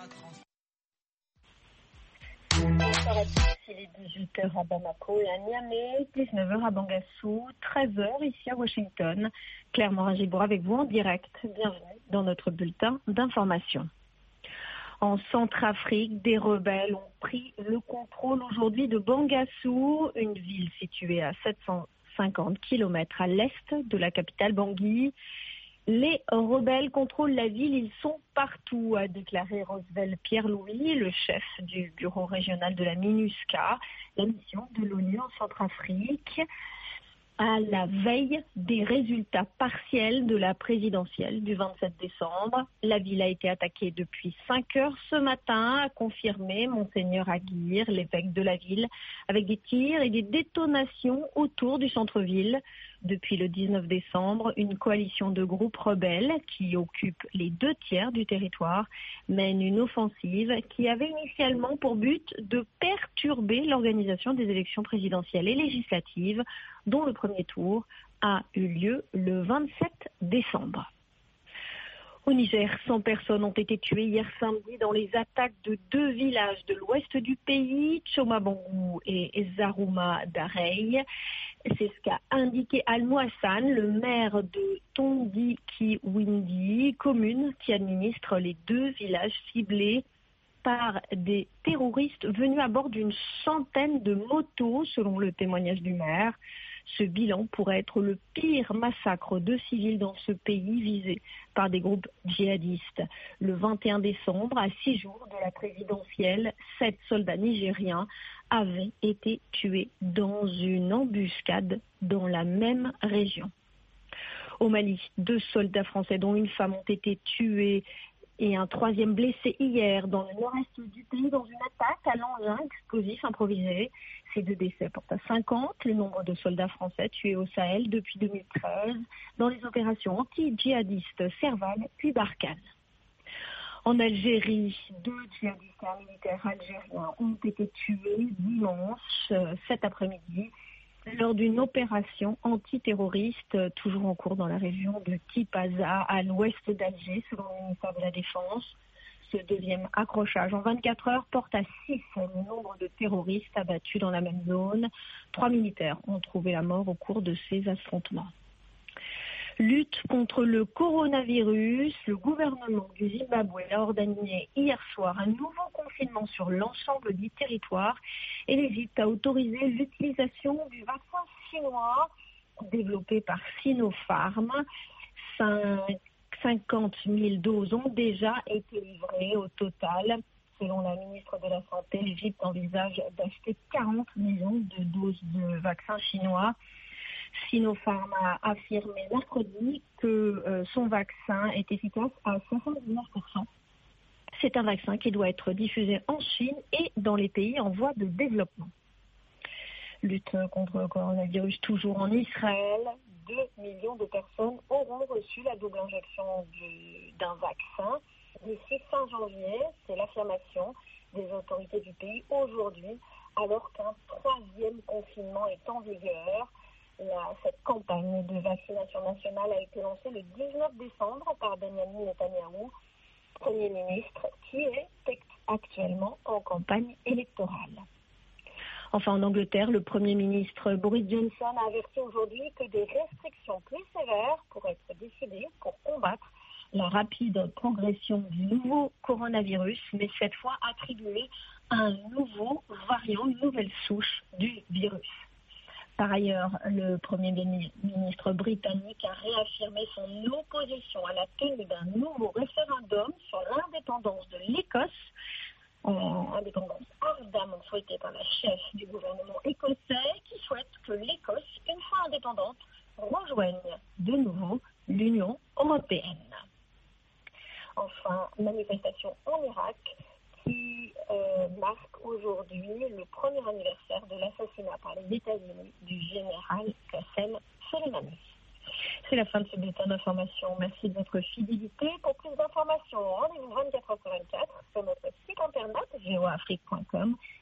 Bonsoir à tous, il est 18h à Bamako et à Niamey, 19h à Bangassou, 13h ici à Washington. Claire Morin-Gibour avec vous en direct. Bienvenue dans notre bulletin d'information. En Centrafrique, des rebelles ont pris le contrôle aujourd'hui de Bangassou, une ville située à 750 km à l'est de la capitale Bangui. Les rebelles contrôlent la ville, ils sont partout, a déclaré Roosevelt Pierre-Louis, le chef du bureau régional de la MINUSCA, la mission de l'ONU en Centrafrique, à la veille des résultats partiels de la présidentielle du 27 décembre. La ville a été attaquée depuis 5 heures ce matin, a confirmé Monseigneur Aguirre, l'évêque de la ville, avec des tirs et des détonations autour du centre-ville. Depuis le 19 décembre, une coalition de groupes rebelles qui occupent les 2/3 du territoire mène une offensive qui avait initialement pour but de perturber l'organisation des élections présidentielles et législatives, dont le premier tour a eu lieu le 27 décembre. Au Niger, 100 personnes ont été tuées hier samedi dans les attaques de 2 villages de l'ouest du pays, Tchomabangou et Zarouma Darey. C'est ce qu'a indiqué Al-Mouassan, le maire de Tondiki-Windi, commune qui administre les 2 villages ciblés par des terroristes venus à bord d'une centaine de motos, selon le témoignage du maire. Ce bilan pourrait être le pire massacre de civils dans ce pays visé par des groupes djihadistes. Le 21 décembre, à 6 jours de la présidentielle, 7 soldats nigériens avaient été tués dans une embuscade dans la même région. Au Mali, 2 soldats français dont une femme ont été tués et un 3e blessé hier dans le nord-est du pays dans une attaque à l'engin explosif improvisé. Ces 2 décès portent à 50 le nombre de soldats français tués au Sahel depuis 2013 dans les opérations anti-djihadistes Serval puis Barkhane. En Algérie, 2 djihadistes et un militaire algérien ont été tués dimanche, cet après-midi, lors d'une opération antiterroriste toujours en cours dans la région de Tipaza, à l'ouest d'Alger, selon le ministère de la Défense. Ce 2e accrochage en 24 heures porte à 6 le nombre de terroristes abattus dans la même zone. 3 militaires ont trouvé la mort au cours de ces affrontements. Lutte contre le coronavirus, le gouvernement du Zimbabwe a ordonné hier soir un nouveau confinement sur l'ensemble du territoire et l'Égypte a autorisé l'utilisation du vaccin chinois développé par Sinopharm. 50 000 doses ont déjà été livrées au total. Selon la ministre de la Santé, l'Égypte envisage d'acheter 40 millions de doses de vaccins chinois. Sinopharm a affirmé mercredi que son vaccin est efficace à 79%. C'est un vaccin qui doit être diffusé en Chine et dans les pays en voie de développement. Lutte contre le coronavirus toujours en Israël. 2 millions de personnes auront reçu la double injection d'un vaccin d'ici fin janvier. C'est l'affirmation des autorités du pays aujourd'hui, alors qu'un 3e confinement est en vigueur. Cette campagne de vaccination nationale a été lancée le 19 décembre par Benjamin Netanyahou, Premier ministre, qui est actuellement en campagne électorale. Enfin, en Angleterre, le Premier ministre Boris Johnson a averti aujourd'hui que des restrictions plus sévères pourraient être décidées pour combattre la rapide progression du nouveau coronavirus, mais cette fois attribuée à un nouveau variant, une nouvelle souche du virus. Par ailleurs, le Premier ministre britannique a réaffirmé son opposition à la tenue d'un nouveau référendum sur l'indépendance de l'Écosse, indépendance ardemment souhaitée par la chef du gouvernement écossais qui souhaite que l'Écosse, une fois indépendante, rejoigne de nouveau l'Union européenne. Enfin, manifestation en Irak qui marque aujourd'hui le premier anniversaire de l'assassinat par les États-Unis du général Qassem Soleimani. C'est la fin de ce bulletin d'information. Merci de votre fidélité. Pour plus d'informations, rendez-vous 24h sur 24 sur notre site internet geoafrique.com